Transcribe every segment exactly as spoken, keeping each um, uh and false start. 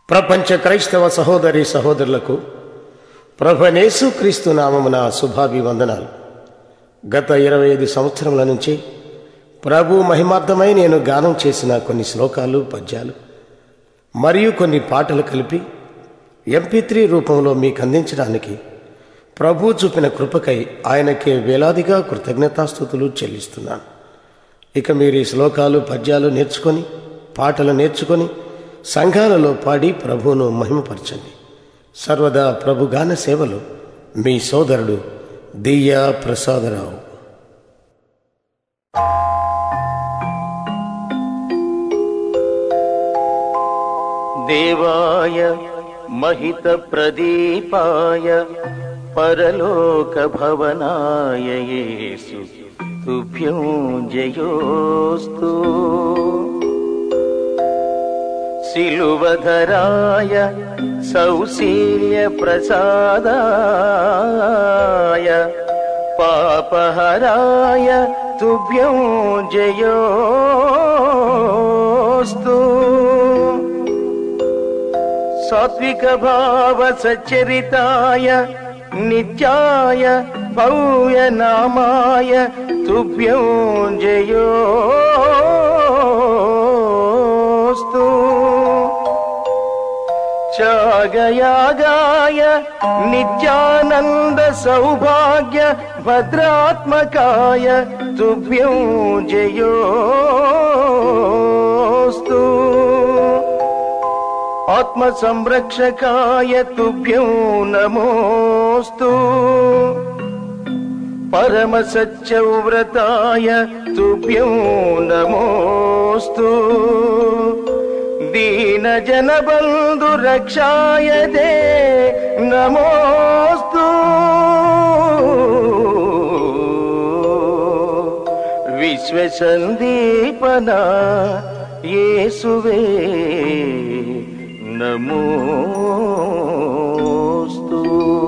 ప్రపంచ క్రైస్తవ సహోదరి సహోదరులకు ప్రభువైన యేసుక్రీస్తు నామమున శుభాభివందనాలు. గత ఇరవై ఐదు సంవత్సరముల నుంచి ప్రభు మహిమార్థమై నేను గానం చేసిన కొన్ని శ్లోకాలు, పద్యాలు మరియు కొన్ని పాటలు కలిపి ఎంపీ త్రీ రూపంలో మీకు అందించడానికి ప్రభు చూపిన కృపకై ఆయనకే వేలాదిగా కృతజ్ఞతాస్తుతులు చెల్లిస్తున్నాను. ఇక మీరు ఈ శ్లోకాలు, పద్యాలు నేర్చుకొని, పాటలు నేర్చుకొని సంఘాలలో పాడి ప్రభువును మహిమపరచండి. సర్వదా ప్రభుగాన సేవలో మీ సోదరుడు దియ్యా ప్రసాదరావు. దేవాయ మహిత ప్రదీపాయ పరలోక భవనాయ యేసు తుభ్యం జయోస్తు. శిలువధరాయ సౌశీల్య ప్రసాదాయ పాపహరాయ తుభ్యం జయోస్తు. సాత్విక భావ సచ్చరితాయ నిత్యాయ భవ్య నామాయ తుభ్యం జయోస్తు. త్యాగయాగాయ నిత్యానంద సౌభాగ్య భద్రాత్మకాయ తుభ్యం జయోస్తు. ఆత్మ సంరక్షకాయ తుభ్యం నమోస్తు. పరమ సత్యవ్రతాయ తుభ్యం నమోస్తు. దీన జన బంధు రక్షాయ దే నమోస్తు. విశ్వ సందీపన యేసువే నమోస్తు.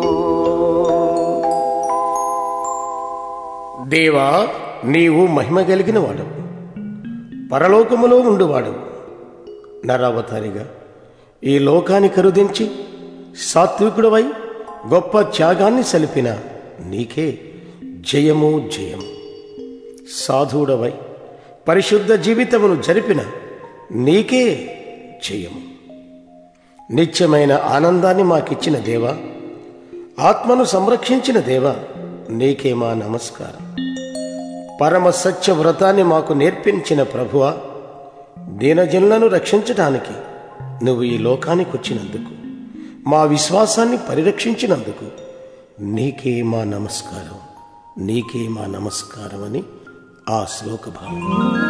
దేవా, నీవు మహిమ కలిగిన వాడు, పరలోకములో ఉండువాడు. నరావతారిగా ఈ లోకాన్ని కరుదించి సాత్వికుడవై గొప్ప త్యాగాన్ని సలిపిన నీకే జయము జయము. సాధువుడవై పరిశుద్ధ జీవితమును జరిపిన నీకే జయము. నిత్యమైన ఆనందాన్ని మాకిచ్చిన దేవా, ఆత్మను సంరక్షించిన దేవా, నీకే మా నమస్కారం. పరమ సత్య వ్రతాన్ని మాకు నేర్పించిన ప్రభువా, దీనజనులను రక్షించటానికి నువ్వు ఈ లోకానికి వచ్చినందుకు, మా విశ్వాసాన్ని పరిరక్షించినందుకు నీకే మా నమస్కారం, నీకే మా నమస్కారం అని ఆ శ్లోక భావం.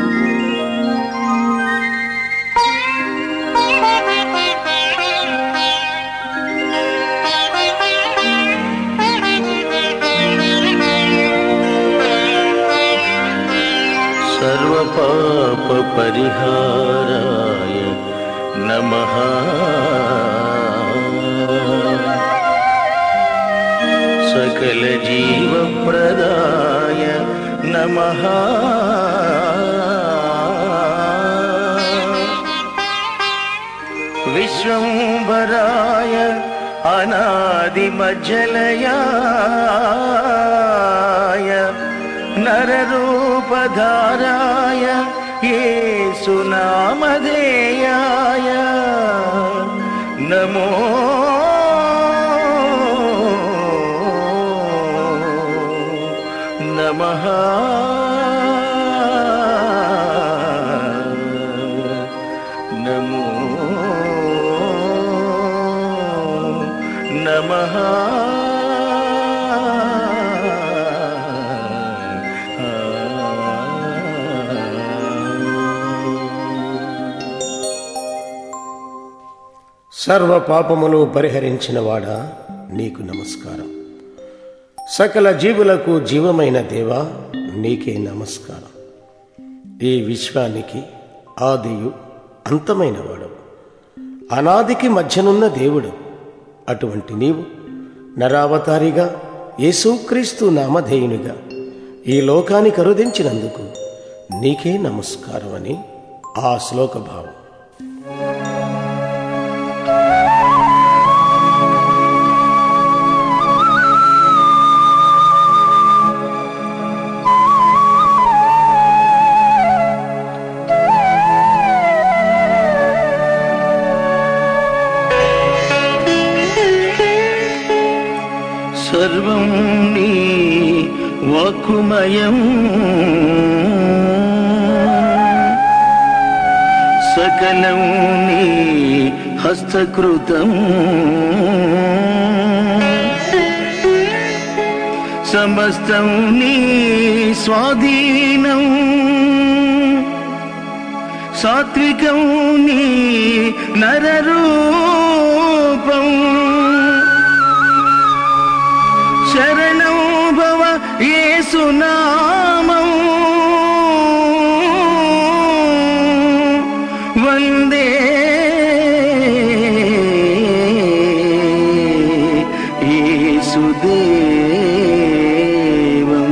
సర్వపాప పరిహారాయ నమః. సకల జీవప్రదాయ నమః. విశ్వంభరాయ అనాదిమజ్జలయాయ నరరూపధారాయ యేసునామధేయాయ నమో నమః. నమో నమః. సర్వ పాపములు పరిహరించిన వాడా, నీకు నమస్కారం. సకల జీవులకు జీవమైన దేవా, నీకే నమస్కారం. ఈ విశ్వానికి ఆదియు అంతమైన వాడు, అనాదికి మధ్యనున్న దేవుడు. అటువంటి నీవు నరావతారిగా యేసుక్రీస్తు నామధేయునిగా ఈ లోకాన్ని కరుదించినందుకు నీకే నమస్కారం అని ఆ శ్లోక భావం. స్వయం సకలం నీ హస్తకృతం సమస్తం నీ స్వాధీనం సాత్వికం నీ నరరూపం శరణం భవ యేసునామం వందే యేసుదేవం.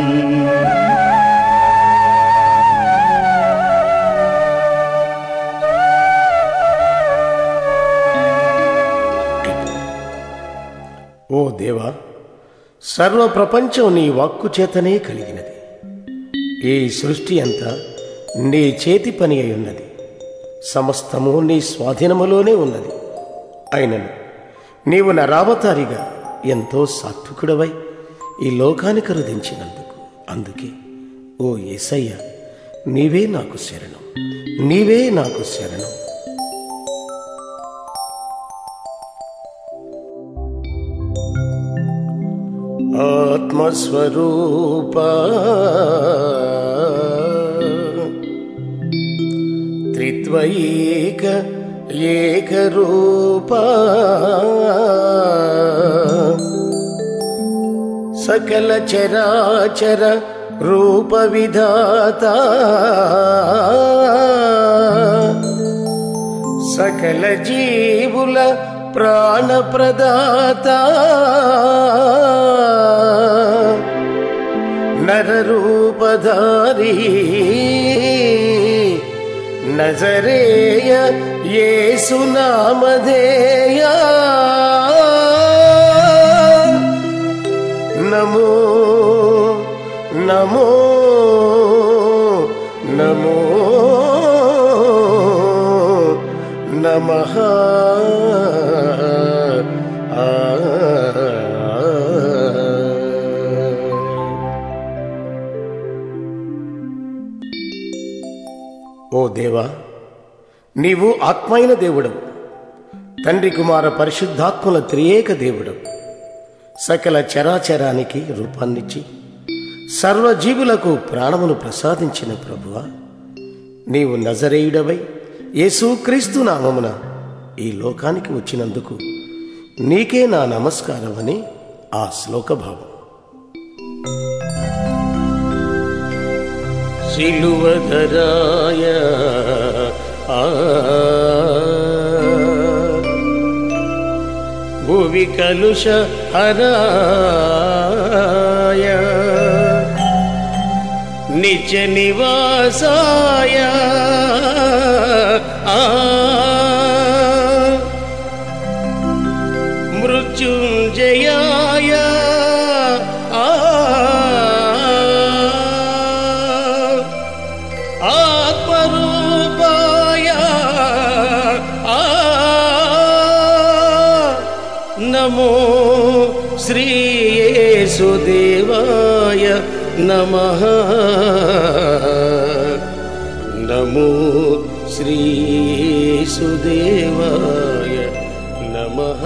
ఓ దేవా, సర్వ ప్రపంచం నీ వాక్కు చేతనే కలిగినది. ఈ సృష్టి అంతా నీ చేతి పని అయి ఉన్నది. సమస్తము నీ స్వాధీనములోనే ఉన్నది. అయినను నీవు నరావతారిగా ఎంతో సాత్వికుడవై ఈ లోకానికి రుదించినందుకు అందుకే ఓ యేసయ్య, నీవే నాకు శరణం, నీవే నాకు శరణం. ఆత్మస్వరూపా త్రిత్వైక ఏకరూపా సకల చరాచర రూప విధాత సకల జీవుల ప్రాణప్రదాత నరరూపధారి నజరేయ యేసు నామధేయ నమో నమో నమో నమః. ఓ దేవా, నీవు ఆత్మైన దేవుడవు, తండ్రి కుమార పరిశుద్ధాత్మల త్రియేక దేవుడవు. సకల చరాచరానికి రూపాన్నిచ్చి సర్వజీవులకు ప్రాణమును ప్రసాదించిన ప్రభువా, నీవు నజరేయుడవై యేసుక్రీస్తు నామమున ఈ లోకానికి వచ్చినందుకు నీకే నా నమస్కారమని ఆ శ్లోకభావం. శిలువధరాయ ఆ భువి కలుష హరాయ నిత్య నివాసాయ ఆ మృత్యుంజయాయ ఆ ఆత్మరూపాయ ఆ నమో శ్రీ యేసుదేవాయ నమః. నమో శ్రీ యేసుదేవాయ నమః.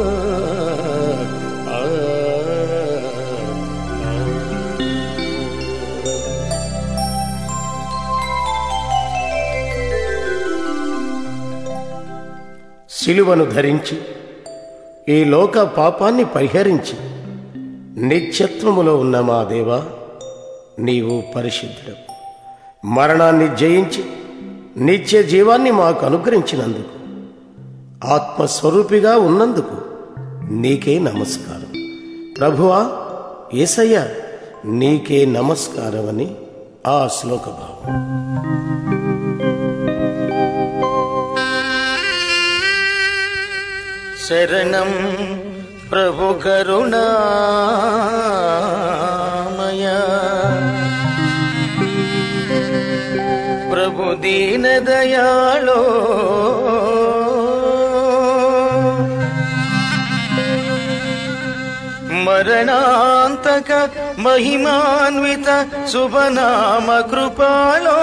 శిలువను ధరించి ఈ లోక పాపాన్ని పరిహరించి నిత్యత్వములో ఉన్న మా దేవా, నీవు పరిశుద్ధుడవు. మరణాన్ని జయించి నిత్య జీవాన్ని మాకు అనుగ్రహించినందుకు, ఆత్మస్వరూపిగా ఉన్నందుకు నీకే నమస్కారం. ప్రభువా యేసయ్య, నీకే నమస్కారమని ఆ శ్లోకభావం. శరణం ప్రభు కరుణామయ, ప్రభు దీన దయాళో, మరణాంతక మహిమాన్విత శుభనామ కృపాలో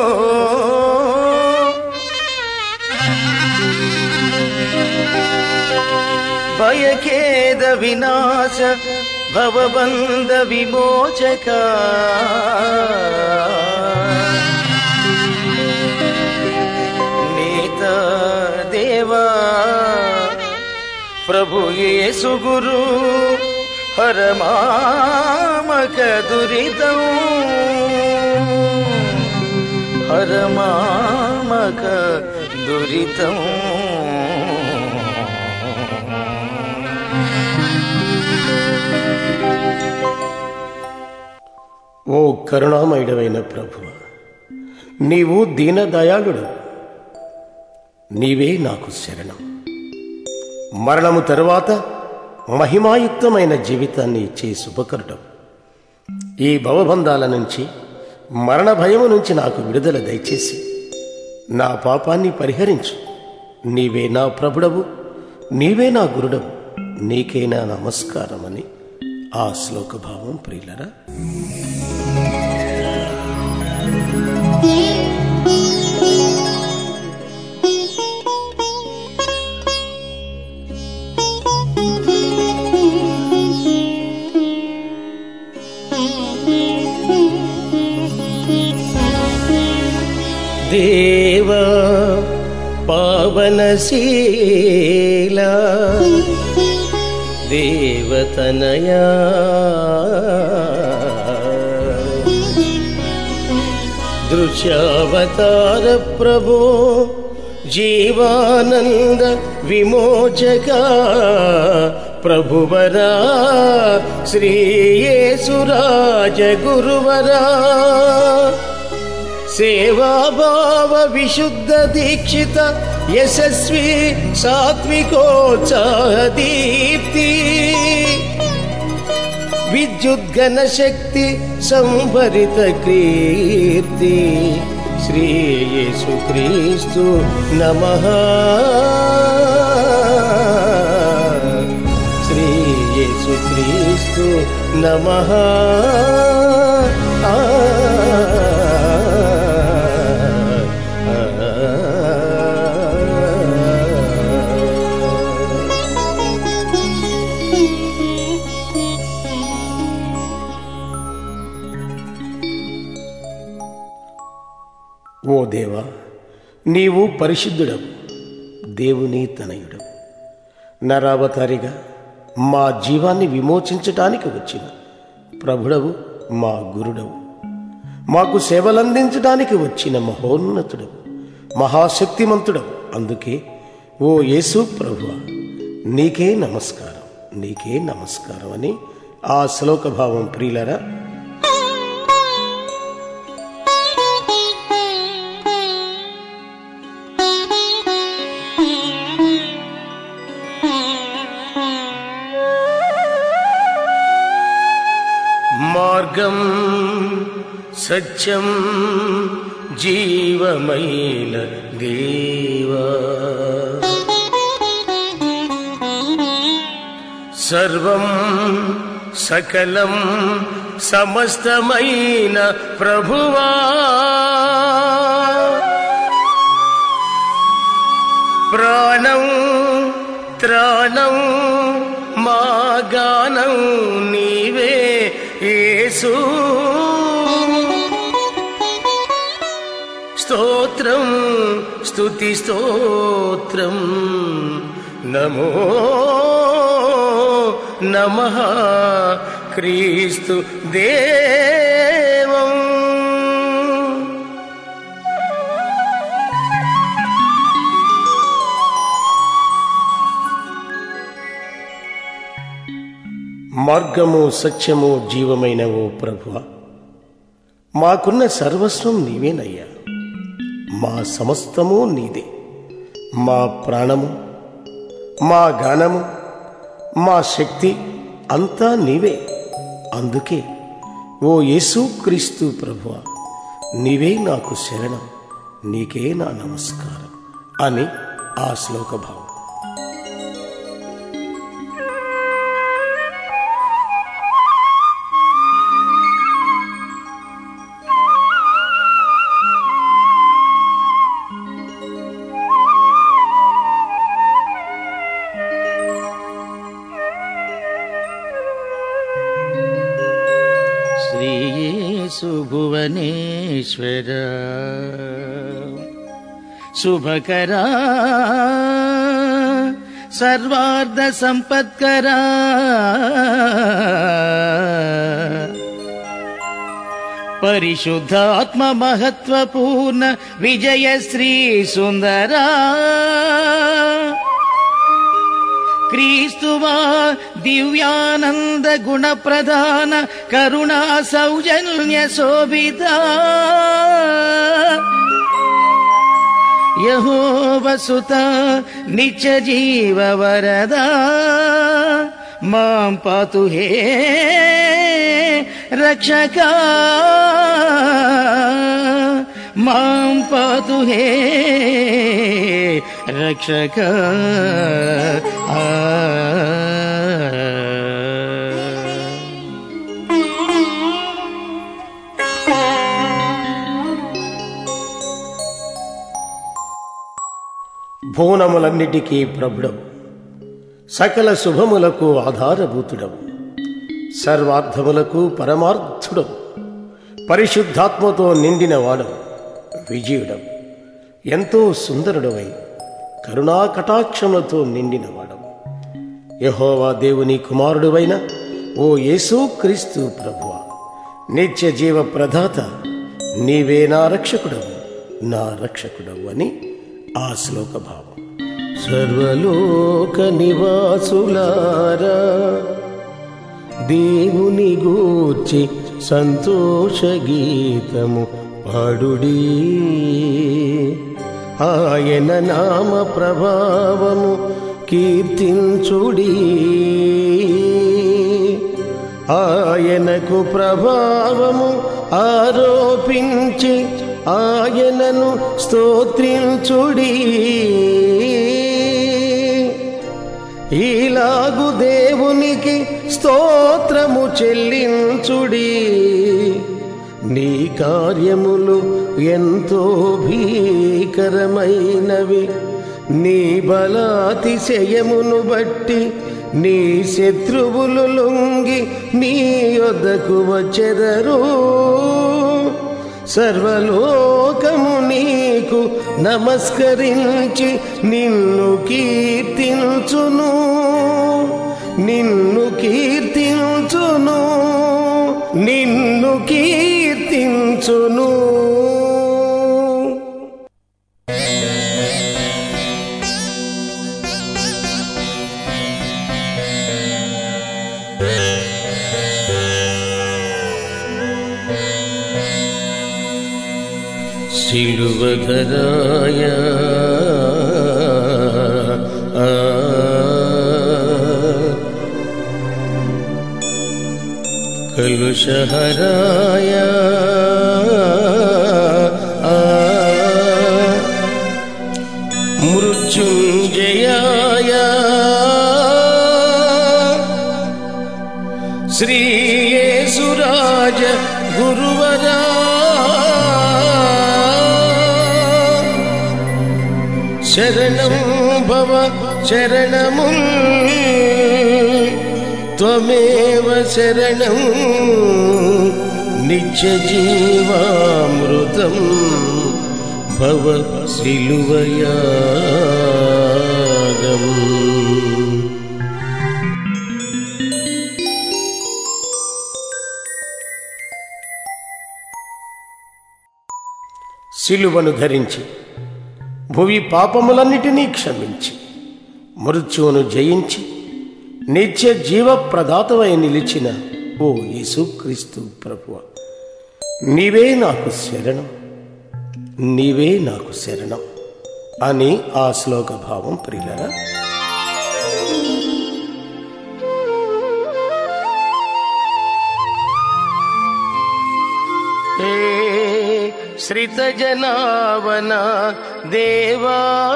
భయఖేద వినాశ భవబంధ విమోచక నేత దేవా ప్రభు యేసు గురు హరమామక దురితం హరమామక దురితం ఓ కరుణామయుడవైన ప్రభువా, నీవు దీనదయాళుడు, నీవే నాకు శరణం. మరణము తరువాత మహిమాయుక్తమైన జీవితాన్ని ఇచ్చే శుభకరుడం, ఈ భవబంధాల నుంచి మరణ భయము నుంచి నాకు విడుదల దయచేసి నా పాపాన్ని పరిహరించు. నీవే నా ప్రభుడవు, నీవే నా గురుడవు, నీకే నా నమస్కారమని ఆ శ్లోక భావం ప్రియులరా. దేవా పావనశీలా దేవతనయా దృశ్యావతార ప్రభో జీవానంద విమోచక ప్రభువరా శ్రీ యేసురాజ గురువరా సేవాభావ విశుద్ధ దీక్షిత యశస్వి సాత్వికోత్సాహ దీప్తి విద్యుద్గణ శక్తి సంభరిత కీర్తి శ్రీ యేసు క్రీస్తు నమః శ్రీ యేసు క్రీస్తు నమః. ఓ దేవా, నీవు పరిశుద్ధుడవు, దేవుని తనయుడవు, నరావతారిగా మా జీవాన్ని విమోచించటానికి వచ్చిన ప్రభుడవు, మా గురుడవు, మాకు సేవలందించడానికి వచ్చిన మహోన్నతుడవు, మహాశక్తిమంతుడవు. అందుకే ఓ యేసు ప్రభువా, నీకే నమస్కారం, నీకే నమస్కారం అని ఆ శ్లోక భావం ప్రియులరా. మార్గం సత్యం జీవమైన దేవా, సర్వం సకలం సమస్తమైన ప్రభువా, ప్రాణం త్రాణం మా గానం నీవే యేసు. స్తోత్రం స్తుతి స్తోత్రం నమో నమః క్రీస్తు దేవం. మార్గము సత్యము జీవమైన ఓ ప్రభువా, మాకున్న సర్వస్వం నీవేనయ్యా. మా సమస్తము నీదే. మా ప్రాణము, మా గానము, మా శక్తి అంతా నీవే. అందుకే ఓ యేసు క్రీస్తు ప్రభువా, నీవే నాకు శరణం, నీకే నా నమస్కారం అని ఆ శ్లోక భావం. ఈశ్వర శుభకరా సర్వార్థ సంపత్కరా పరిశుద్ధాత్మ మహత్వపూర్ణ విజయ శ్రీ సుందరా క్రీస్తువా దివ్యానంద గుణ ప్రధాన కరుణా సౌజన్య శోభిత యెహోవసుత నిత్య జీవ వరదా మాం పాతు హే రక్షక మాం పాతు హే రక్షక ఆ భువనములన్నిటికీ ప్రభుడవు, సకల శుభములకు ఆధారభూతుడవు, సర్వార్థములకు పరమార్థుడవు, పరిశుద్ధాత్మతో నిండిన వాడవు, విజయుడవు, ఎంతో సుందరుడవై కరుణా కటాక్షములతో నిండిన వాడవు. యెహోవా దేవుని కుమారుడువైన ఓ యేసు క్రీస్తు ప్రభువా, నిత్య జీవ ప్రదాత, నీవే నా రక్షకుడవు, నా రక్షకుడవు అని ఆ శ్లోక భావం. సర్వలోక నివాసులారా, దేవుని గూర్చి సంతోష గీతము పాడుడి. ఆయన నామ ప్రభావము కీర్తించుడి. ఆయనకు ప్రభావము ఆరోపించి ఆయనను స్తోత్రించుడి. ఈలాగు దేవునికి స్తోత్రము చెల్లించుడి. నీ కార్యములు ఎంతో భీకరమైనవి. నీ బలాతిశయమును బట్టి నీ శత్రువులు లొంగి నీ యొద్దకు వచ్చెదరు. సర్వలోకము నీకు నమస్కరించి నిన్ను కీర్తించును, నిన్ను కీర్తించును, నిన్ను కీర్తించును. సిలువధరాయ కలుషహరాయ మృత్యుంజయాయ శ్రీ యేసురాజ గురువరా శరణం భవ శరణముల్ త్వమేవ శరణం నిత్య జీవామృతం భవ సిలువయాగం. సిలువను ధరించి భువి పాపములన్నిటినీ క్షమించి మృత్యువును జయించి నిత్య జీవ ప్రదాతవై నిలిచిన ఓ యేసుక్రీస్తు ప్రభువా, నీవే నాకు శరణం, నీవే నాకు శరణం అని ఆ శ్లోక భావం ప్రియులారా. శ్రిత జనావన దేవా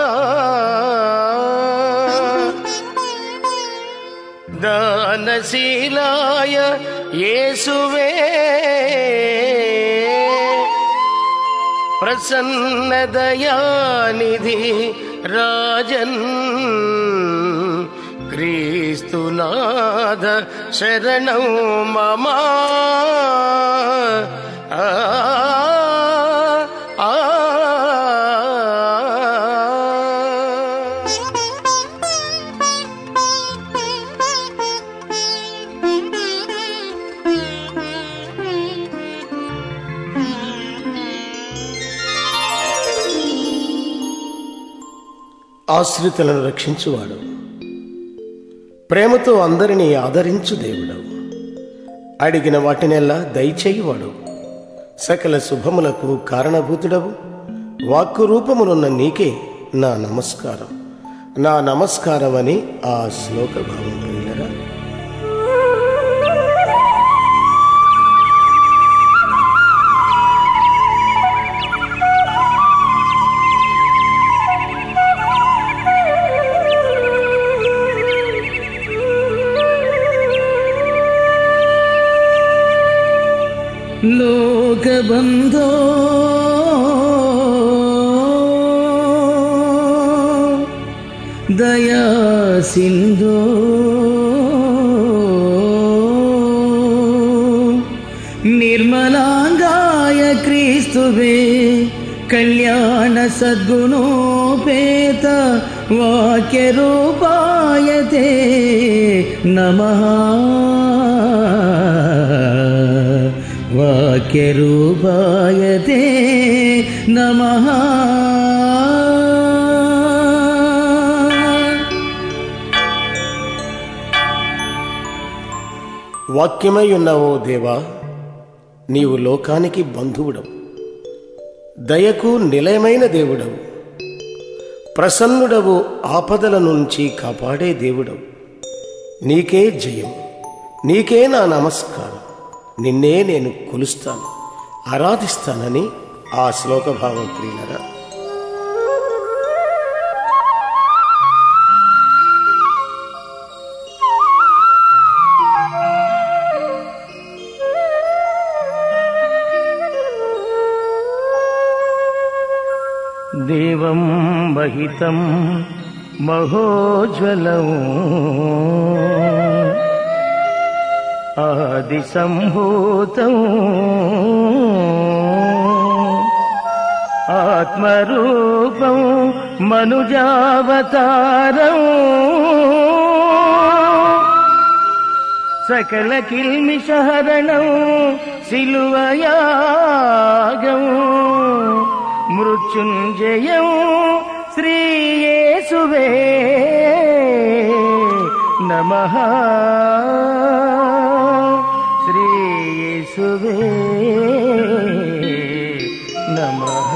దానశీలాయ యేసువే ప్రసన్న దయానిధి రాజన్ క్రీస్తునాథ శరణం మమ ఆ ఆశ్రితులను రక్షించువాడు, ప్రేమతో అందరినీ ఆదరించు దేవుడవు, అడిగిన వాటినెల్లా దయచేయువాడు, సకల శుభములకు కారణభూతుడవు, వాక్కు రూపమునున్న నీకే నా నమస్కారం, నా నమస్కారం అని ఆ శ్లోక భావం ప్రియులరా. లోకబంధో దయా సింధో నిర్మలాంగాయ క్రీస్తువే కళ్యాణ సద్గుణోపేత వాక్యరూపాయ తే నమః వాక్యరూపాయ తే నమః. వాక్యమై ఉన్నావో దేవా, నీవు లోకానికి బంధువుడవు, దయకు నిలయమైన దేవుడవు, ప్రసన్నుడవు, ఆపదల నుంచి కాపాడే దేవుడవు. నీకే జయం, నీకే నా నమస్కారం, నిన్నే నేను కొలుస్తాను, ఆరాధిస్తానని ఆ శ్లోక భావం ప్రియులరా. దేవం మహితం మహోజ్వలం ఆది సంభూతం ఆత్మరూపం మనుజావతారం సకల కిల్మిషహరణం శిలువయాగం మృత్యుంజయం శ్రీ యేసువే నమః శ్రీ యేసువే నమః.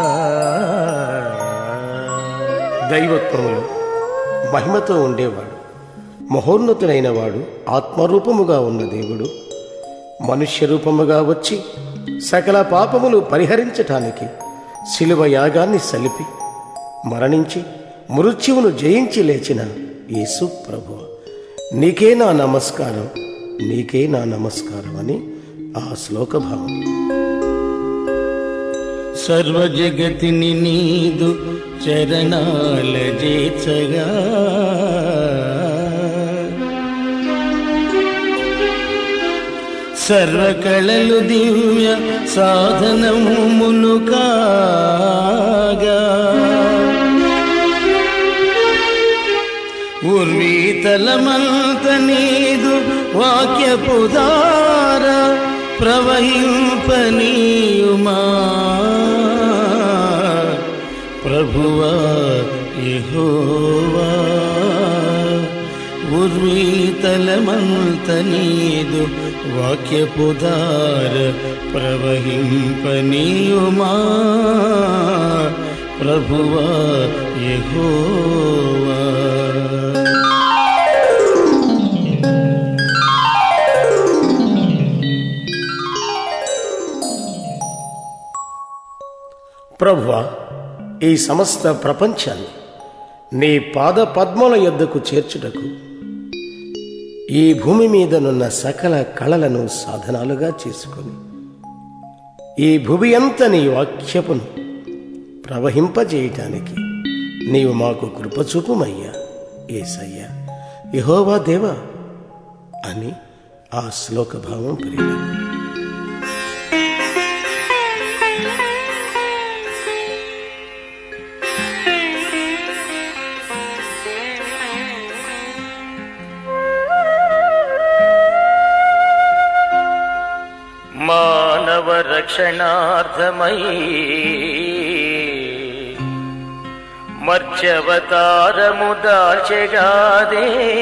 దైవత్వములు మహిమతో ఉండేవాడు, మహోన్నతుడైన వాడు, ఆత్మరూపముగా ఉన్న దేవుడు మనుష్య రూపముగా వచ్చి సకల పాపములు పరిహరించటానికి శిలువ యాగాన్ని సలిపి మరణించి మృత్యువును జయించి లేచిన యేసు ప్రభువా, నీకే నా నమస్కారం, నీకే నా నమస్కారం అని ఆ శ్లోక భావం. సర్వ జగతిని నీదు చరణాల చేర్చగా సర్వకళలు దివ్య సాధనములు కాగా ఉర్వీతలమంత నీదు వాక్యపు ధార ప్రవహింపనీయుమా ప్రభువా యెహోవా. ఉర్వీతలమంత నీదు వాక్యపు ధార ప్రవహింపనీయుమా ప్రభువా యెహోవా. ప్రభువా, ఈ సమస్త ప్రపంచాన్ని నీ పాద పద్మల యొద్దకు చేర్చుటకు ఈ భూమి మీదనున్న సకల కళలను సాధనాలుగా చేసుకొని ఈ భూమి అంతా నీ వాక్యపును ప్రవహింపజేయటానికి నీవు మాకు కృపచూపుమయ్యా యేసయ్యా, యెహోవా దేవా అని ఆ శ్లోక భావం ప్రియులు. మానవ రక్షణార్థమై మర్త్యవతారము దాల్చెగాదే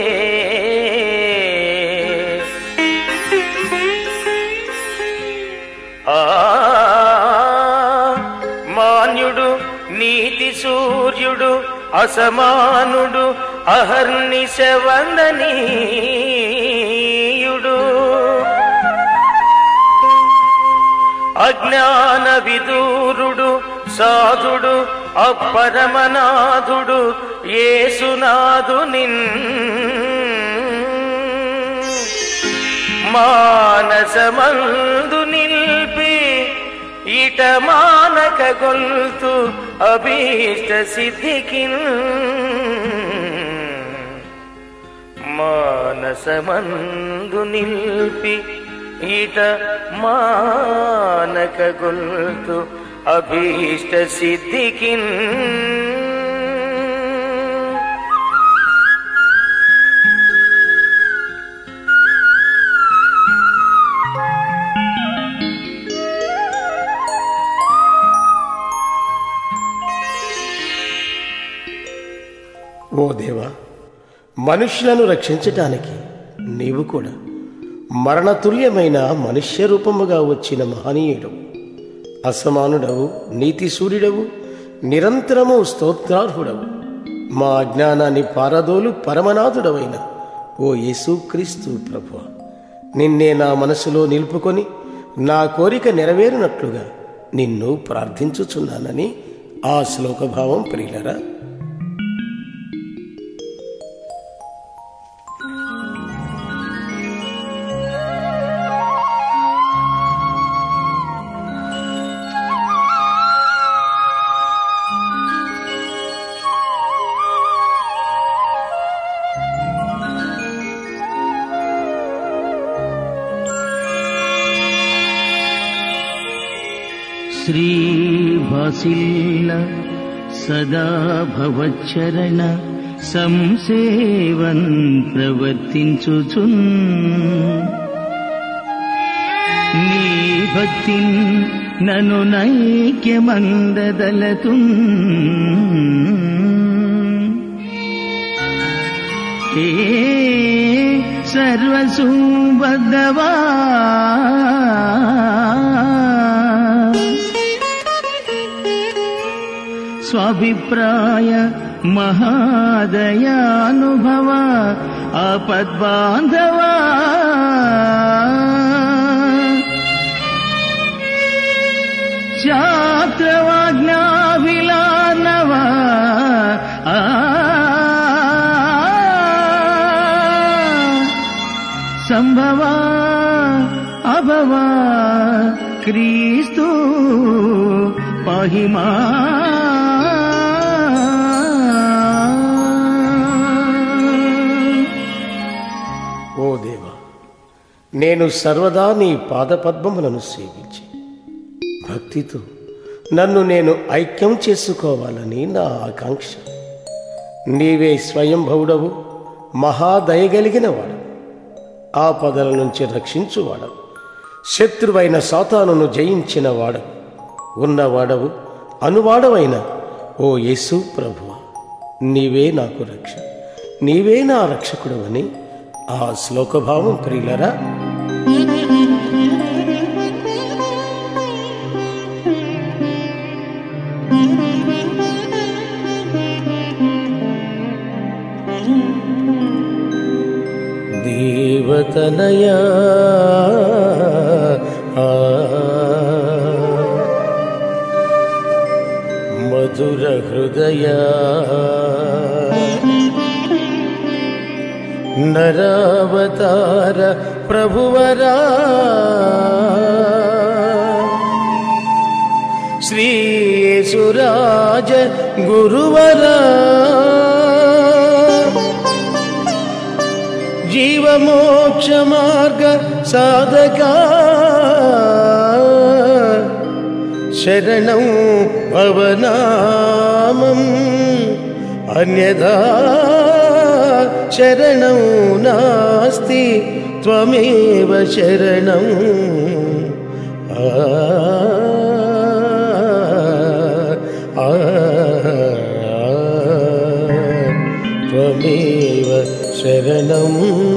ఆ మాన్యుడు నీతి సూర్యుడు అసమానుడు అహర్నిశ వందనీయుడు అజ్ఞాన విదూరుడు సాధుడు అపరమనాథుడు యేసునాథు నిన్ మానసమందు నిల్పి ఇట మానక గొల్తు అభీష్ట సిద్ధికిన్ మానసమందు నిల్పి ఇట మానక గొల్తు అభీష్ట సిద్ధికిన్ ఓ దేవా, మనుష్యులను రక్షించటానికి నీవు కూడా మరణతుల్యమైన మనుష్య రూపముగా వచ్చిన మహనీయుడు, అసమానుడవు, నీతి సూర్యుడవు, నిరంతరము స్తోత్రార్హుడవు, మా అజ్ఞానాన్ని పారదోలు పరమనాథుడవైన ఓ యేసుక్రీస్తు ప్రభువా, నిన్నే నా మనసులో నిలుపుకొని నా కోరిక నెరవేరినట్లుగా నిన్ను ప్రార్థించుచున్నానని ఆ శ్లోకభావం ప్రియులరా. శ్రీభాసిల్ల సదా భవచ్చరణ సంసేవన్ ప్రవర్తించుచున్ నీ భక్తిన్ నను నైక్యమందదలతున్ ఏ సర్వసుబద్ధవా స్వాభిప్రాయ మహాదయానుభవ ఆపద్బాంధవా శాస్త్రవాజ్ఞాభిలానవ సంభవా అభవా క్రీస్తు పాహిమా. ఓ దేవా, నేను సర్వదా నీ పాదపద్మములను సేవించి భక్తితో నన్ను నేను ఐక్యం చేసుకోవాలని నా ఆకాంక్ష. నీవే స్వయంభవుడవు, మహాదయగలిగిన వాడు, ఆపదల నుంచి రక్షించువాడవు, శత్రువైన సాతానును జయించిన వాడవు, ఉన్నవాడవు అనువాడవైన ఓ యేసు ప్రభువా, నీవే నాకు రక్ష, నీవే నా రక్షకుడు అని ఆ శ్లోకభావం ప్రియులరా. దేవతనయా మధుర హృదయా నరావతార ప్రభువరా శ్రీ యేసురాజ గురువరా జీవమోక్ష మార్గ సాధకా శరణం భవనామం అన్యథా శరణం నాస్తి త్వమేవ శరణం. ఆ ఆ శరణం.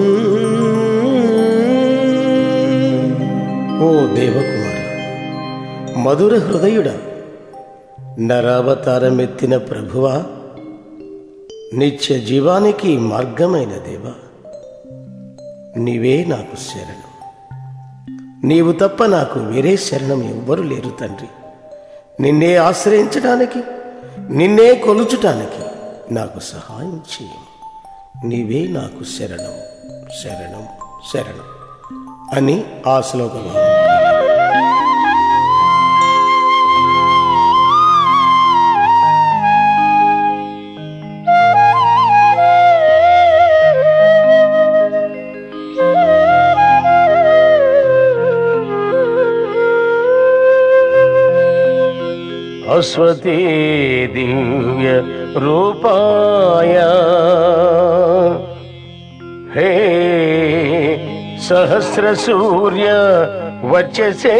ఓ దేవకుమార, మధుర హృదయుడా, నరావతారమెత్తిన ప్రభువా, నిత్య జీవానికి మార్గమైన దేవా, నీవే నాకు శరణం. నీవు తప్ప నాకు వేరే శరణం ఎవ్వరు లేరు తండ్రి. నిన్నే ఆశ్రయించడానికి, నిన్నే కొలుచుటానికి నాకు సహాయం చేయము. నీవే నాకు శరణం, శరణం, శరణం అని ఆ శ్లోకంలో అశ్వతీ దివ్య రూపాయ హే సహస్ర సూర్య వచ్చసే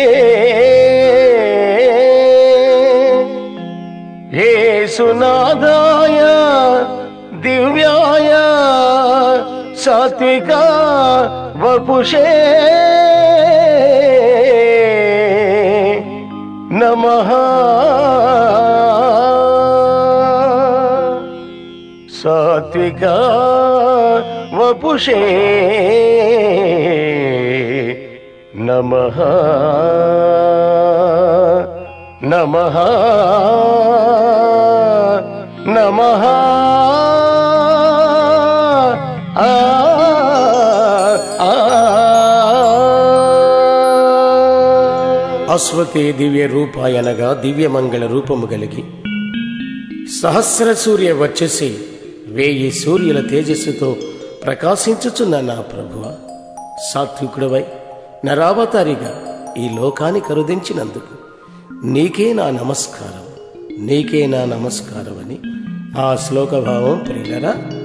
యేసునాథాయ దివ్యాయ సాత్విక వపుషే నమః. సాత్విక వపుషే నమః, నమః, నమః. ఆ అశ్వతే దివ్య రూపాయనగా దివ్యమంగళ రూపము కలిగి సహస్ర సూర్య వచ్చేసి వేయి సూర్యుల తేజస్సుతో ప్రకాశించుచున్న నా ప్రభువ, సాత్వికుడవై నరావతారిగా ఈ లోకాన్ని కరుదించినందుకు నీకే నా నమస్కారం, నీకే నా నమస్కారం అని ఆ శ్లోక భావం ప్రియులరా